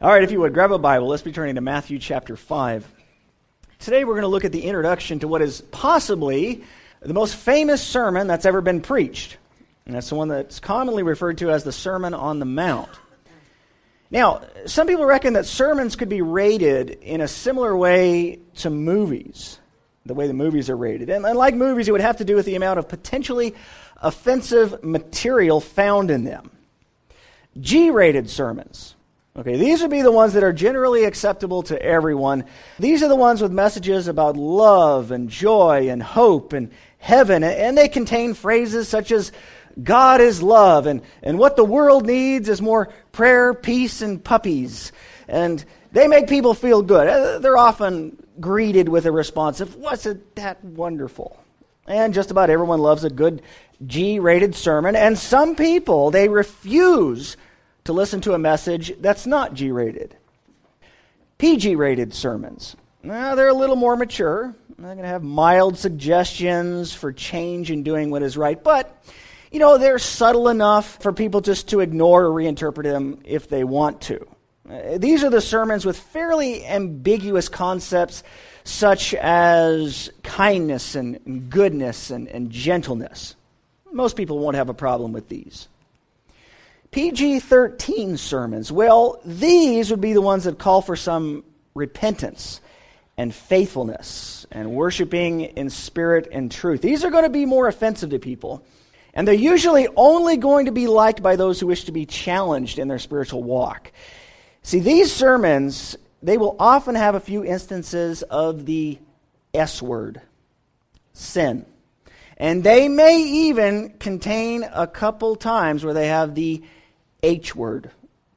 All right, if you would, grab a Bible. Let's be turning to Matthew chapter 5. Today we're going to look at the introduction to what is possibly the most famous sermon that's ever been preached. And that's the one that's commonly referred to as the Sermon on the Mount. Now, some people reckon that sermons could be rated in a similar way to movies, the way the movies are rated. And like movies, it would have to do with the amount of potentially offensive material found in them. G-rated sermons. Okay, these would be the ones that are generally acceptable to everyone. These are the ones with messages about love and joy and hope and heaven, and they contain phrases such as God is love, and what the world needs is more prayer, peace, and puppies. And they make people feel good. They're often greeted with a response of, wasn't that wonderful? And just about everyone loves a good G-rated sermon, and some people, they refuse to listen to a message that's not G-rated. PG-rated sermons. Now, they're a little more mature. They're going to have mild suggestions for change in doing what is right. But, they're subtle enough for people just to ignore or reinterpret them if they want to. These are the sermons with fairly ambiguous concepts such as kindness and goodness and gentleness. Most people won't have a problem with these. PG-13 sermons, well, these would be the ones that call for some repentance and faithfulness and worshiping in spirit and truth. These are going to be more offensive to people, and they're usually only going to be liked by those who wish to be challenged in their spiritual walk. See, these sermons, they will often have a few instances of the S word, sin. And they may even contain a couple times where they have the H word.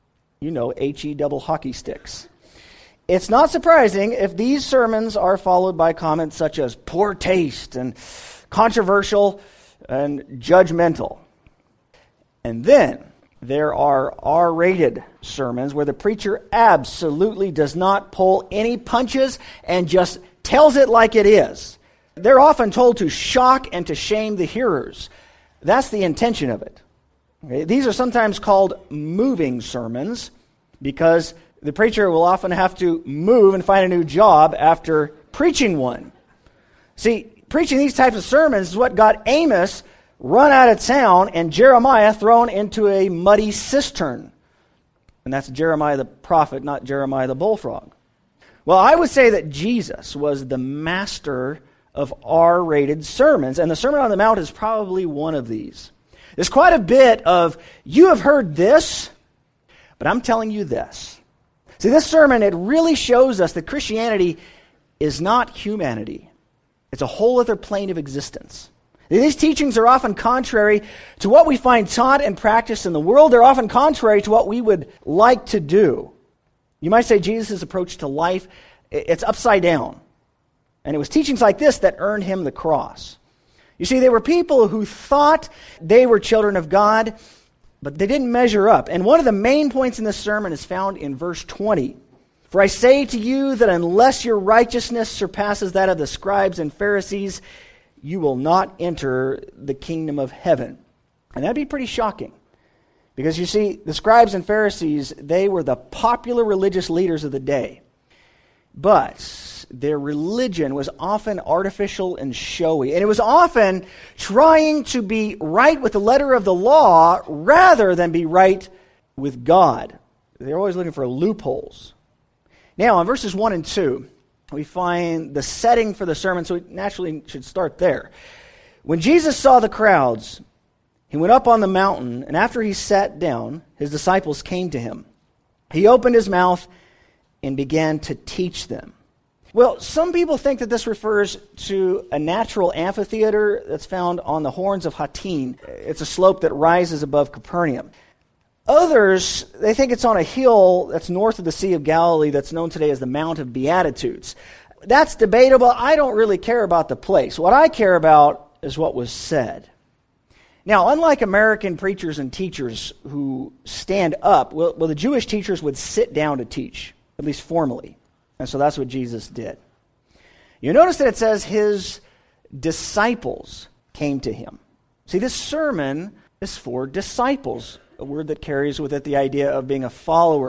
H-E double hockey sticks. It's not surprising if these sermons are followed by comments such as poor taste and controversial and judgmental. And then there are R-rated sermons where the preacher absolutely does not pull any punches and just tells it like it is. They're often told to shock and to shame the hearers. That's the intention of it. Okay? These are sometimes called moving sermons because the preacher will often have to move and find a new job after preaching one. See, preaching these types of sermons is what got Amos run out of town and Jeremiah thrown into a muddy cistern. And that's Jeremiah the prophet, not Jeremiah the bullfrog. Well, I would say that Jesus was the master of R-rated sermons, and the Sermon on the Mount is probably one of these. There's quite a bit of, you have heard this, but I'm telling you this. See, this sermon, it really shows us that Christianity is not humanity. It's a whole other plane of existence. These teachings are often contrary to what we find taught and practiced in the world. They're often contrary to what we would like to do. You might say Jesus' approach to life, it's upside down. And it was teachings like this that earned him the cross. You see, they were people who thought they were children of God, but they didn't measure up. And one of the main points in this sermon is found in verse 20. For I say to you that unless your righteousness surpasses that of the scribes and Pharisees, you will not enter the kingdom of heaven. And that'd be pretty shocking. Because you see, the scribes and Pharisees, they were the popular religious leaders of the day. But their religion was often artificial and showy. And it was often trying to be right with the letter of the law rather than be right with God. They're always looking for loopholes. Now, in verses 1 and 2, we find the setting for the sermon, so we naturally should start there. When Jesus saw the crowds, he went up on the mountain, and after he sat down, his disciples came to him. He opened his mouth and began to teach them. Well, some people think that this refers to a natural amphitheater that's found on the Horns of Hattin. It's a slope that rises above Capernaum. Others, they think it's on a hill that's north of the Sea of Galilee that's known today as the Mount of Beatitudes. That's debatable. I don't really care about the place. What I care about is what was said. Now, unlike American preachers and teachers who stand up, the Jewish teachers would sit down to teach, at least formally. And so that's what Jesus did. You notice that it says his disciples came to him. See, this sermon is for disciples, a word that carries with it the idea of being a follower,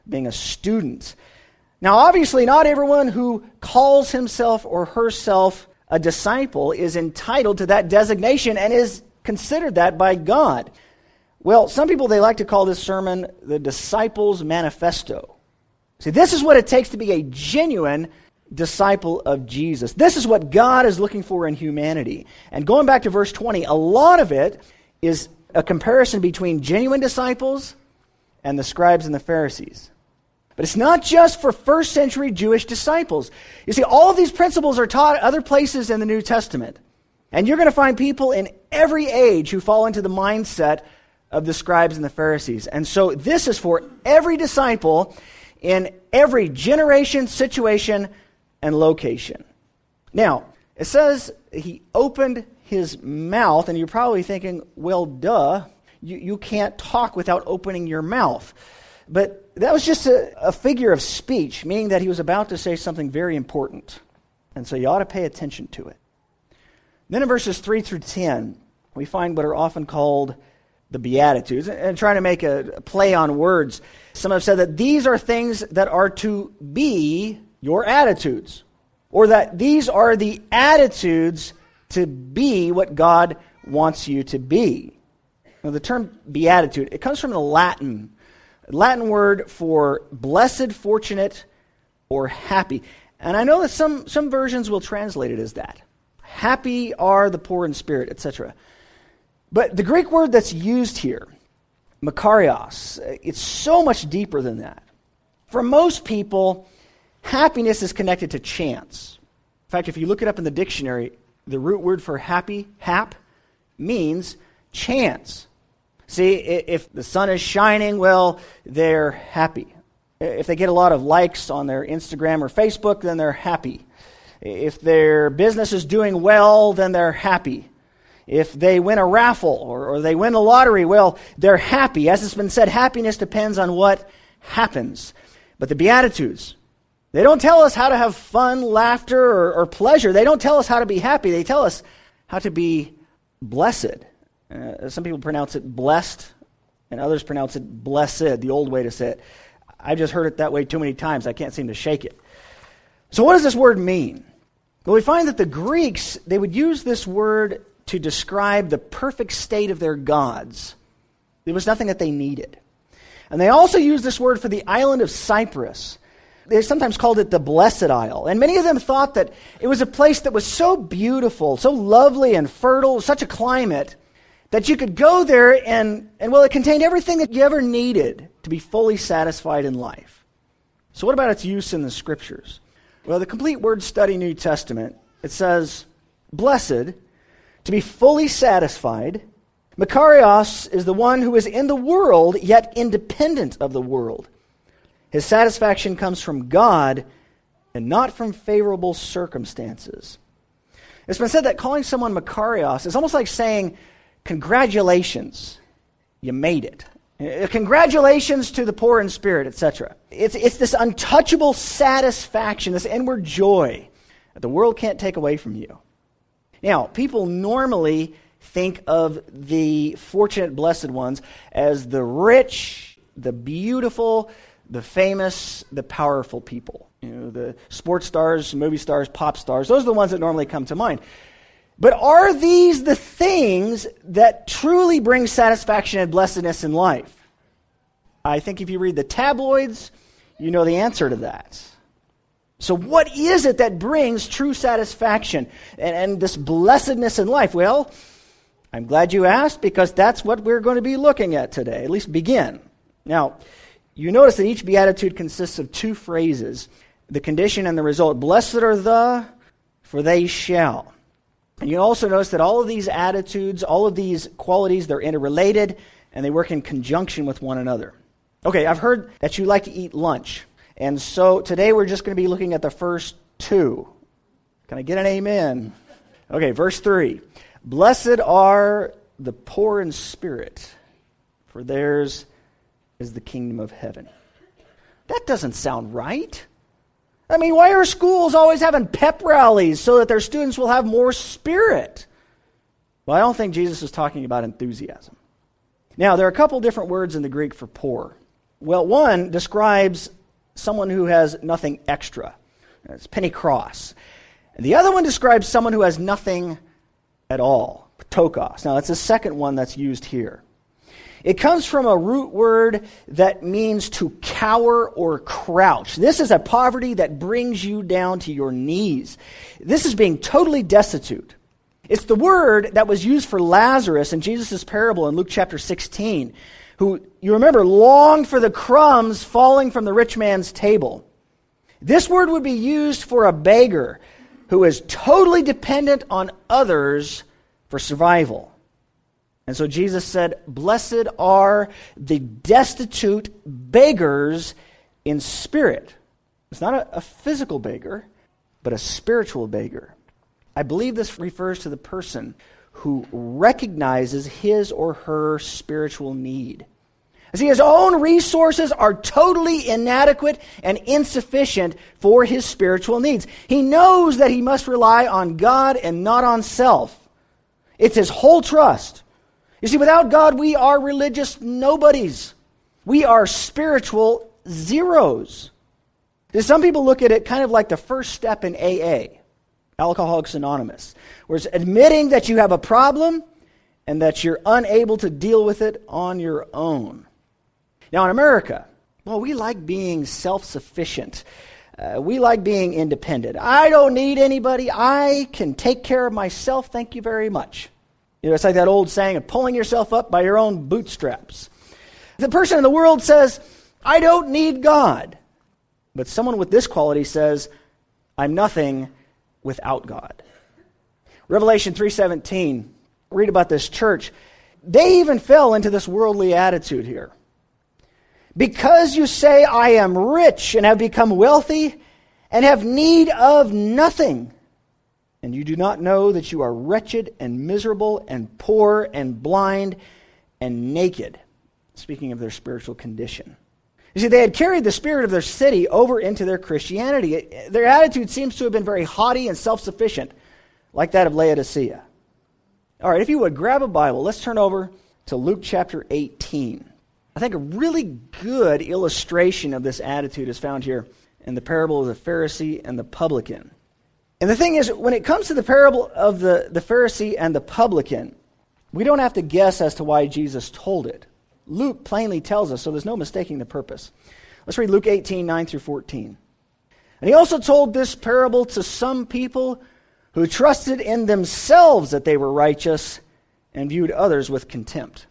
being a student. Now, obviously, not everyone who calls himself or herself a disciple is entitled to that designation and is considered that by God. Well, some people, they like to call this sermon the Disciples' Manifesto. See, this is what it takes to be a genuine disciple of Jesus. This is what God is looking for in humanity. And going back to verse 20, a lot of it is a comparison between genuine disciples and the scribes and the Pharisees. But it's not just for first century Jewish disciples. You see, all of these principles are taught other places in the New Testament. And you're going to find people in every age who fall into the mindset of the scribes and the Pharisees. And so this is for every disciple in every generation, situation, and location. Now, it says he opened his mouth, and you're probably thinking, well, duh, you can't talk without opening your mouth. But that was just a figure of speech, meaning that he was about to say something very important. And so you ought to pay attention to it. Then in verses 3 through 10, we find what are often called the Beatitudes. And trying to make a play on words, some have said that these are things that are to be your attitudes, or that these are the attitudes to be what God wants you to be. Now, the term beatitude, it comes from the Latin word for blessed, fortunate, or happy. And I know that some versions will translate it as that. Happy are the poor in spirit, etc. But the Greek word that's used here, makarios, it's so much deeper than that. For most people, happiness is connected to chance. In fact, if you look it up in the dictionary, the root word for happy, hap, means chance. See, if the sun is shining, well, they're happy. If they get a lot of likes on their Instagram or Facebook, then they're happy. If their business is doing well, then they're happy. If they win a raffle or they win the lottery, well, they're happy. As it's been said, happiness depends on what happens. But the Beatitudes, they don't tell us how to have fun, laughter, or pleasure. They don't tell us how to be happy. They tell us how to be blessed. Some people pronounce it blessed, and others pronounce it blessed, the old way to say it. I've just heard it that way too many times. I can't seem to shake it. So what does this word mean? Well, we find that the Greeks, they would use this word to describe the perfect state of their gods. There was nothing that they needed. And they also use this word for the island of Cyprus. They sometimes called it the Blessed Isle. And many of them thought that it was a place that was so beautiful, so lovely and fertile, such a climate, that you could go there and well, it contained everything that you ever needed to be fully satisfied in life. So what about its use in the Scriptures? Well, the Complete Word Study New Testament, it says, blessed, to be fully satisfied. Makarios is the one who is in the world, yet independent of the world. His satisfaction comes from God and not from favorable circumstances. It's been said that calling someone Makarios is almost like saying, congratulations, you made it. Congratulations to the poor in spirit, etc. It's this untouchable satisfaction, this inward joy that the world can't take away from you. Now, people normally think of the fortunate blessed ones as the rich, the beautiful, the famous, the powerful people. You know, the sports stars, movie stars, pop stars, those are the ones that normally come to mind. But are these the things that truly bring satisfaction and blessedness in life? I think if you read the tabloids, you know the answer to that. So what is it that brings true satisfaction and this blessedness in life? Well, I'm glad you asked, because that's what we're going to be looking at today, at least begin. Now, you notice that each beatitude consists of two phrases, the condition and the result. Blessed are the, for they shall. And you also notice that all of these attitudes, all of these qualities, they're interrelated, and they work in conjunction with one another. Okay, I've heard that you like to eat lunch. And so today we're just going to be looking at the first two. Can I get an amen? Okay, verse 3. Blessed are the poor in spirit, for theirs is the kingdom of heaven. That doesn't sound right. I mean, why are schools always having pep rallies so that their students will have more spirit? Well, I don't think Jesus is talking about enthusiasm. Now, there are a couple different words in the Greek for poor. Well, one describes someone who has nothing extra. It's penny cross. And the other one describes someone who has nothing at all. Ptokos. Now, that's the second one that's used here. It comes from a root word that means to cower or crouch. This is a poverty that brings you down to your knees. This is being totally destitute. It's the word that was used for Lazarus in Jesus' parable in Luke chapter 16, who, you remember, longed for the crumbs falling from the rich man's table. This word would be used for a beggar who is totally dependent on others for survival. And so Jesus said, "Blessed are the destitute beggars in spirit." It's not a physical beggar, but a spiritual beggar. I believe this refers to the person who recognizes his or her spiritual need. See, his own resources are totally inadequate and insufficient for his spiritual needs. He knows that he must rely on God and not on self. It's his whole trust. You see, without God, we are religious nobodies. We are spiritual zeros. Some people look at it kind of like the first step in AA, Alcoholics Anonymous, where it's admitting that you have a problem and that you're unable to deal with it on your own. Now, in America, well, we like being self-sufficient. We like being independent. I don't need anybody. I can take care of myself. Thank you very much. You know, it's like that old saying of pulling yourself up by your own bootstraps. The person in the world says, "I don't need God." But someone with this quality says, "I'm nothing without God." Revelation 3:17, read about this church. They even fell into this worldly attitude here. "Because you say, 'I am rich and have become wealthy and have need of nothing,' and you do not know that you are wretched and miserable and poor and blind and naked." Speaking of their spiritual condition. You see, they had carried the spirit of their city over into their Christianity. Their attitude seems to have been very haughty and self-sufficient, like that of Laodicea. All right, if you would, grab a Bible. Let's turn over to Luke chapter 18. I think a really good illustration of this attitude is found here in the parable of the Pharisee and the publican. And the thing is, when it comes to the parable of the Pharisee and the publican, we don't have to guess as to why Jesus told it. Luke plainly tells us, so there's no mistaking the purpose. Let's read Luke 18, 9 through 14. "And he also told this parable to some people who trusted in themselves that they were righteous and viewed others with contempt.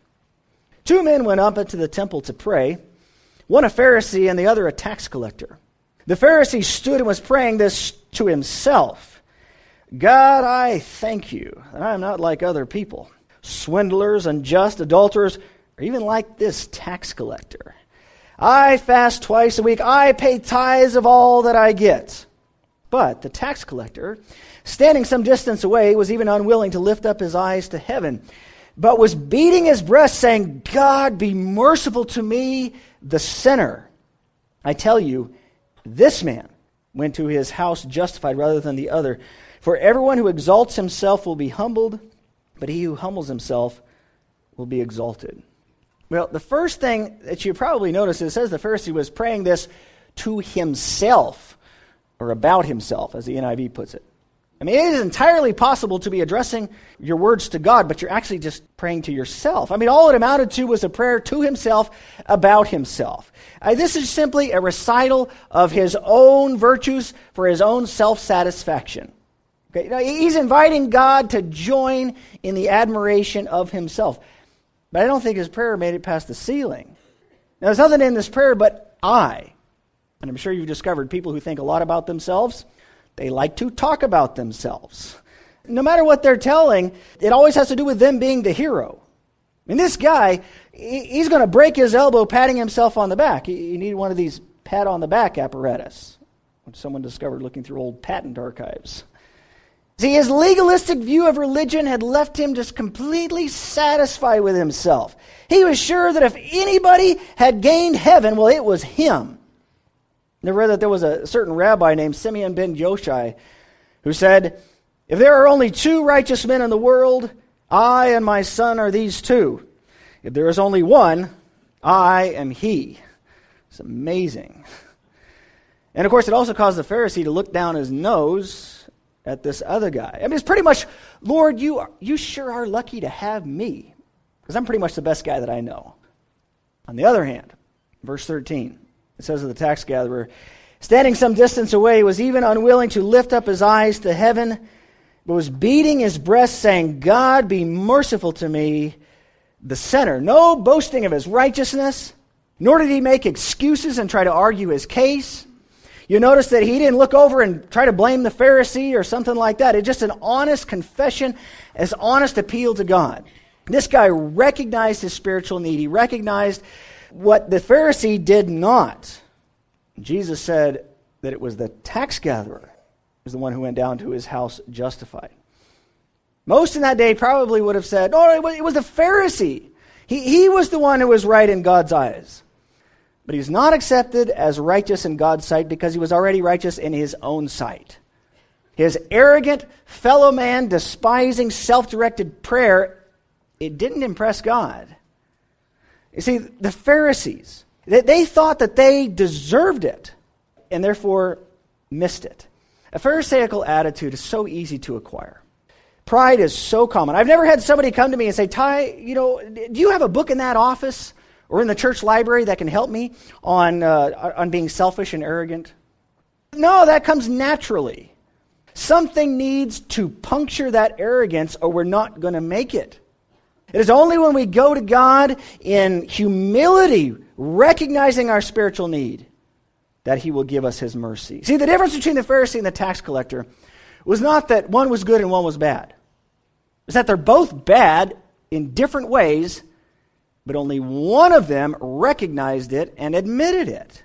2 men went up into the temple to pray, one a Pharisee and the other a tax collector. The Pharisee stood and was praying this to himself. 'God, I thank you that I am not like other people, swindlers, unjust, adulterers, or even like this tax collector. I fast twice a week. I pay tithes of all that I get.' But the tax collector, standing some distance away, was even unwilling to lift up his eyes to heaven, but was beating his breast, saying, 'God, be merciful to me, the sinner.' I tell you, this man went to his house justified rather than the other. For everyone who exalts himself will be humbled, but he who humbles himself will be exalted." Well, the first thing that you probably notice, it says the Pharisee was praying this to himself, or about himself, as the NIV puts it. I mean, it is entirely possible to be addressing your words to God, but you're actually just praying to yourself. I mean, all it amounted to was a prayer to himself about himself. This is simply a recital of his own virtues for his own self-satisfaction. Okay? Now, he's inviting God to join in the admiration of himself. But I don't think his prayer made it past the ceiling. Now, there's nothing in this prayer but I. And I'm sure you've discovered people who think a lot about themselves, they like to talk about themselves. No matter what they're telling, it always has to do with them being the hero. I mean, this guy, he's going to break his elbow patting himself on the back. He needed one of these pat-on-the-back apparatus, which someone discovered looking through old patent archives. See, his legalistic view of religion had left him just completely satisfied with himself. He was sure that if anybody had gained heaven, well, it was him. I read that there was a certain rabbi named Simeon ben Yoshai who said, "If there are only 2 righteous men in the world, I and my son are these 2. If there is only one, I am he." It's amazing. And of course, it also caused the Pharisee to look down his nose at this other guy. I mean, it's pretty much, Lord, you sure are lucky to have me, because I'm pretty much the best guy that I know. On the other hand, verse 13, it says of the tax gatherer, standing some distance away, was even unwilling to lift up his eyes to heaven, but was beating his breast, saying, God, be merciful to me, the sinner. No boasting of his righteousness, nor did he make excuses and try to argue his case. You notice that he didn't look over and try to blame the Pharisee or something like that. It's just an honest confession, an honest appeal to God. This guy recognized his spiritual need. He recognized what the Pharisee did not. Jesus said that it was the tax gatherer was the one who went down to his house justified. Most in that day probably would have said, no, it was the Pharisee. He was the one who was right in God's eyes. But he's not accepted as righteous in God's sight because he was already righteous in his own sight. His arrogant fellow man, despising self-directed prayer, it didn't impress God. You see, the Pharisees, they thought that they deserved it and therefore missed it. A Pharisaical attitude is so easy to acquire. Pride is so common. I've never had somebody come to me and say, Ty, do you have a book in that office or in the church library that can help me on being selfish and arrogant? No, that comes naturally. Something needs to puncture that arrogance or we're not going to make it. It is only when we go to God in humility, recognizing our spiritual need, that he will give us his mercy. See, the difference between the Pharisee and the tax collector was not that one was good and one was bad. It's that they're both bad in different ways, but only one of them recognized it and admitted it.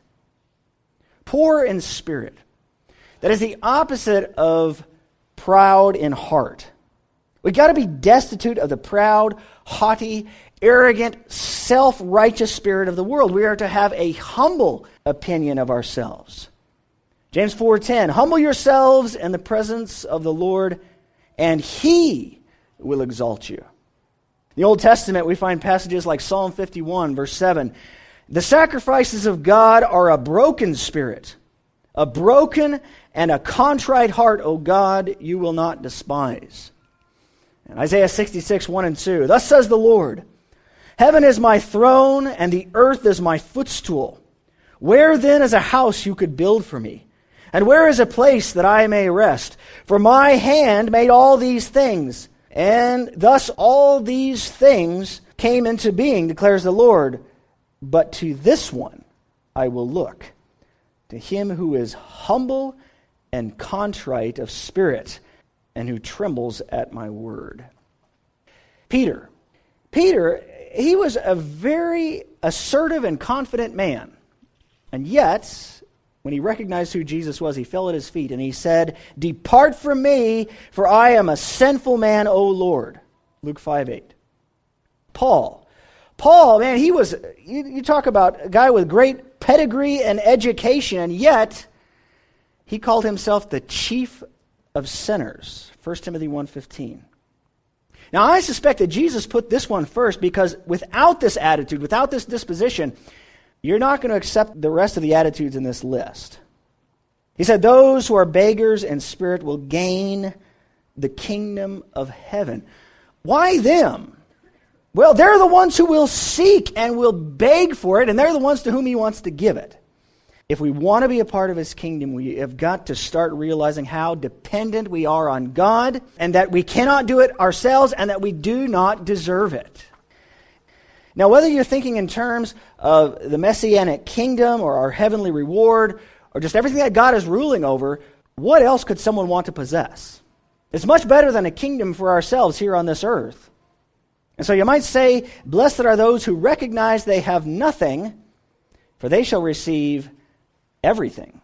Poor in spirit. That is the opposite of proud in heart. We've got to be destitute of the proud, haughty, arrogant, self-righteous spirit of the world. We are to have a humble opinion of ourselves. James 4:10, humble yourselves in the presence of the Lord, and he will exalt you. In the Old Testament, we find passages like Psalm 51, verse 7. The sacrifices of God are a broken spirit, a broken and a contrite heart, O God, you will not despise. And Isaiah 66, 1 and 2. Thus says the Lord, heaven is my throne, and the earth is my footstool. Where then is a house you could build for me? And where is a place that I may rest? For my hand made all these things, and thus all these things came into being, declares the Lord. But to this one I will look, to him who is humble and contrite of spirit, and who trembles at my word. Peter, he was a very assertive and confident man. And yet, when he recognized who Jesus was, he fell at his feet and he said, depart from me, for I am a sinful man, O Lord. Luke 5:8. Paul, man, he was, you talk about a guy with great pedigree and education, and yet he called himself the chief of sinners. 1 Timothy 1:15. Now, I suspect that Jesus put this one first because without this attitude, without this disposition, you're not going to accept the rest of the attitudes in this list. He said, those who are beggars in spirit will gain the kingdom of heaven. Why them? Well, they're the ones who will seek and will beg for it, and they're the ones to whom he wants to give it. If we want to be a part of his kingdom, we have got to start realizing how dependent we are on God, and that we cannot do it ourselves, and that we do not deserve it. Now, whether you're thinking in terms of the Messianic kingdom or our heavenly reward or just everything that God is ruling over, what else could someone want to possess? It's much better than a kingdom for ourselves here on this earth. And so you might say, blessed are those who recognize they have nothing, for they shall receive everything.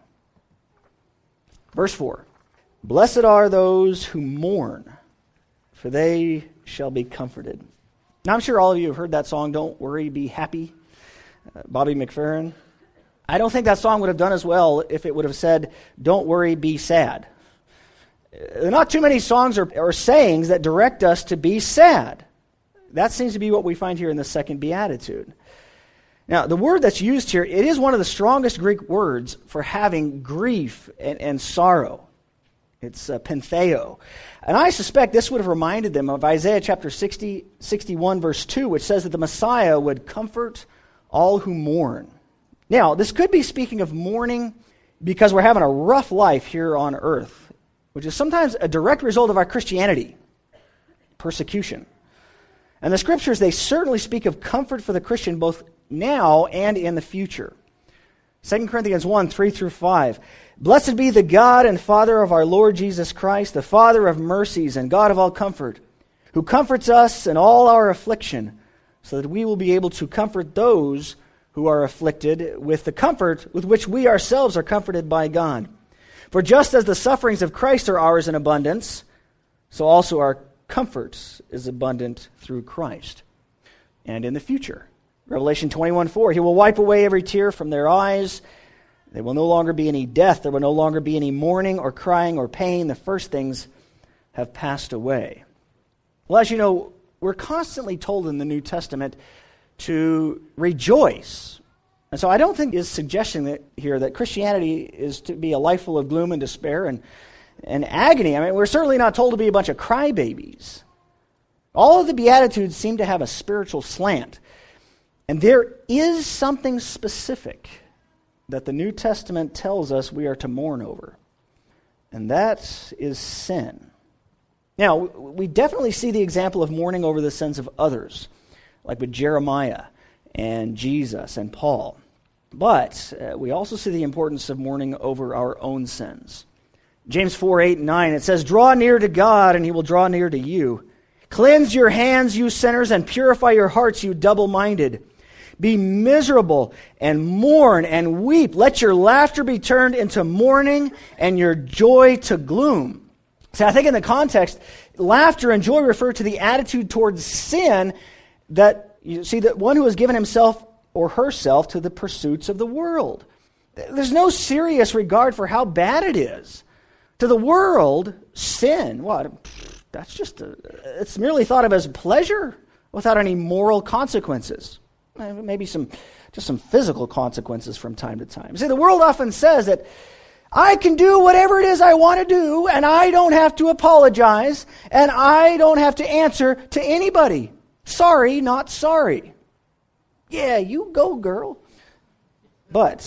Verse 4, blessed are those who mourn, for they shall be comforted. Now, I'm sure all of you have heard that song, Don't Worry, Be Happy, Bobby McFerrin. I don't think that song would have done as well if it would have said, don't worry, be sad. There are not too many songs or sayings that direct us to be sad. That seems to be what we find here in the second beatitude. Now, the word that's used here, it is one of the strongest Greek words for having grief and sorrow. It's pentheo. And I suspect this would have reminded them of Isaiah chapter 61, verse 2, which says that the Messiah would comfort all who mourn. Now, this could be speaking of mourning because we're having a rough life here on earth, which is sometimes a direct result of our Christianity, persecution. And the Scriptures, they certainly speak of comfort for the Christian both now and in the future. 2 Corinthians 1, 3 through 5. Blessed be the God and Father of our Lord Jesus Christ, the Father of mercies and God of all comfort, who comforts us in all our affliction, so that we will be able to comfort those who are afflicted with the comfort with which we ourselves are comforted by God. For just as the sufferings of Christ are ours in abundance, so also our comfort is abundant through Christ. And in the future. Revelation 21:4, He will wipe away every tear from their eyes. There will no longer be any death. There will no longer be any mourning or crying or pain. The first things have passed away. Well, as you know, we're constantly told in the New Testament to rejoice. And so I don't think his suggestion here that Christianity is to be a life full of gloom and despair and agony. I mean, we're certainly not told to be a bunch of crybabies. All of the Beatitudes seem to have a spiritual slant. And there is something specific that the New Testament tells us we are to mourn over. And that is sin. Now, we definitely see the example of mourning over the sins of others, like with Jeremiah and Jesus and Paul. But we also see the importance of mourning over our own sins. James 4, 8, and 9, it says, Draw near to God, and He will draw near to you. Cleanse your hands, you sinners, and purify your hearts, you double-minded. Be miserable and mourn and weep. Let your laughter be turned into mourning and your joy to gloom. So I think in the context, laughter and joy refer to the attitude towards sin that, you see, that one who has given himself or herself to the pursuits of the world. There's no serious regard for how bad it is. To the world, sin, that's just, it's merely thought of as pleasure without any moral consequences. Maybe just some physical consequences from time to time. See, the world often says that I can do whatever it is I want to do, and I don't have to apologize, and I don't have to answer to anybody. Sorry, not sorry. Yeah, you go, girl. But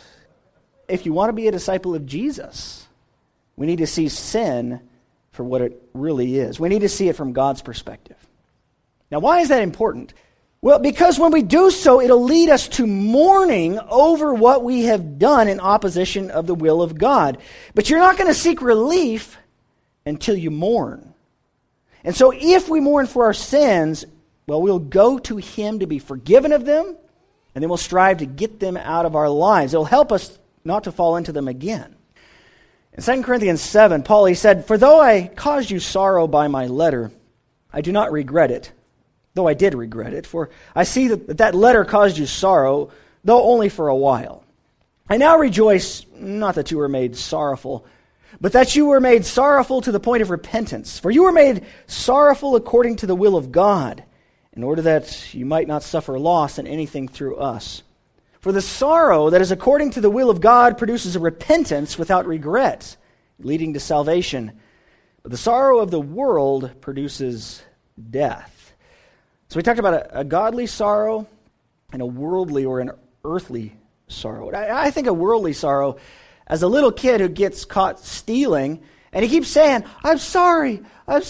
if you want to be a disciple of Jesus, we need to see sin for what it really is. We need to see it from God's perspective. Now, why is that important? Well, because when we do so, it'll lead us to mourning over what we have done in opposition of the will of God. But you're not going to seek relief until you mourn. And so if we mourn for our sins, well, we'll go to Him to be forgiven of them, and then we'll strive to get them out of our lives. It'll help us not to fall into them again. In 2 Corinthians 7, Paul, he said, For though I caused you sorrow by my letter, I do not regret it. Though I did regret it, for I see that letter caused you sorrow, though only for a while. I now rejoice, not that you were made sorrowful, but that you were made sorrowful to the point of repentance. For you were made sorrowful according to the will of God, in order that you might not suffer loss in anything through us. For the sorrow that is according to the will of God produces a repentance without regret, leading to salvation. But the sorrow of the world produces death. So we talked about a godly sorrow and a worldly or an earthly sorrow. I think a worldly sorrow, as a little kid who gets caught stealing, and he keeps saying, I'm sorry. But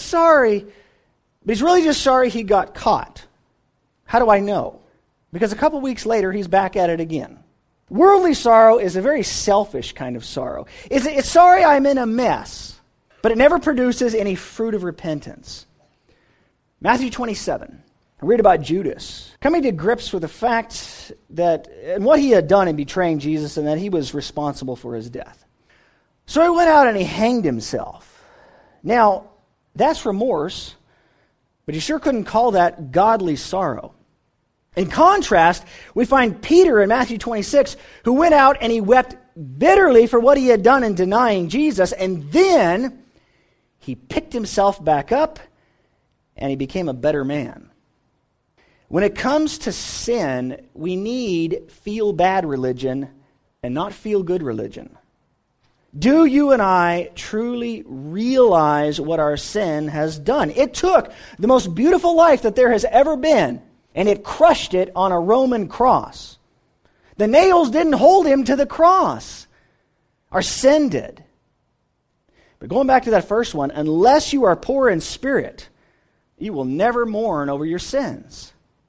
he's really just sorry he got caught. How do I know? Because a couple weeks later, he's back at it again. Worldly sorrow is a very selfish kind of sorrow. It's sorry I'm in a mess, but it never produces any fruit of repentance. Matthew 27. I read about Judas coming to grips with the fact that, and what he had done in betraying Jesus, and that he was responsible for his death. So he went out and he hanged himself. Now, that's remorse, but you sure couldn't call that godly sorrow. In contrast, we find Peter in Matthew 26, who went out and he wept bitterly for what he had done in denying Jesus, and then he picked himself back up and he became a better man. When it comes to sin, we need feel-bad religion and not feel-good religion. Do you and I truly realize what our sin has done? It took the most beautiful life that there has ever been, and it crushed it on a Roman cross. The nails didn't hold him to the cross. Our sin did. But going back to that first one, unless you are poor in spirit, you will never mourn over your sins.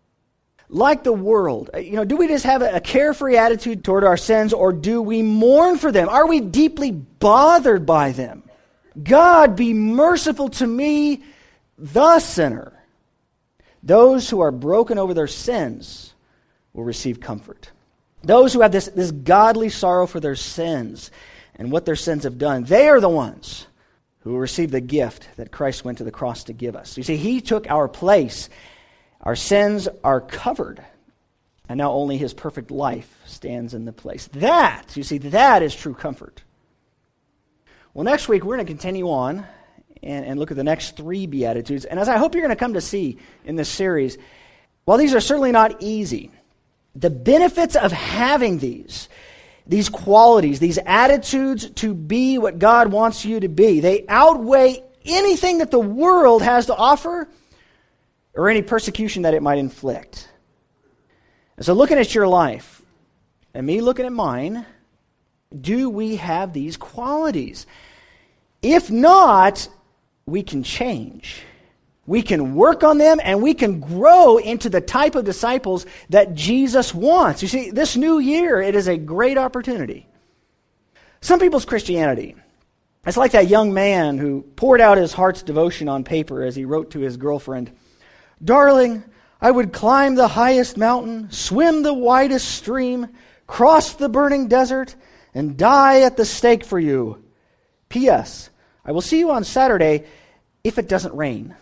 Like the world, do we just have a carefree attitude toward our sins, or do we mourn for them? Are we deeply bothered by them? God, be merciful to me, the sinner. Those who are broken over their sins will receive comfort. Those who have this godly sorrow for their sins and what their sins have done, they are the ones who will receive the gift that Christ went to the cross to give us. You see, he took our place. Our sins are covered, and now only his perfect life stands in the place. That is true comfort. Well, next week we're going to continue on and look at the next 3 Beatitudes. And as I hope you're going to come to see in this series, while these are certainly not easy, the benefits of having these qualities, these attitudes to be what God wants you to be, they outweigh anything that the world has to offer or any persecution that it might inflict. And so looking at your life, and me looking at mine, do we have these qualities? If not, we can change. We can work on them, and we can grow into the type of disciples that Jesus wants. You see, this new year, it is a great opportunity. Some people's Christianity, it's like that young man who poured out his heart's devotion on paper as he wrote to his girlfriend, "Darling, I would climb the highest mountain, swim the widest stream, cross the burning desert, and die at the stake for you. P.S. I will see you on Saturday if it doesn't rain."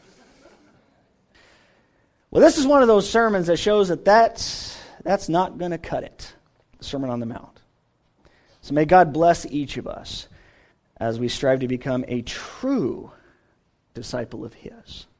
Well, this is one of those sermons that shows that's not going to cut it, the Sermon on the Mount. So may God bless each of us as we strive to become a true disciple of his.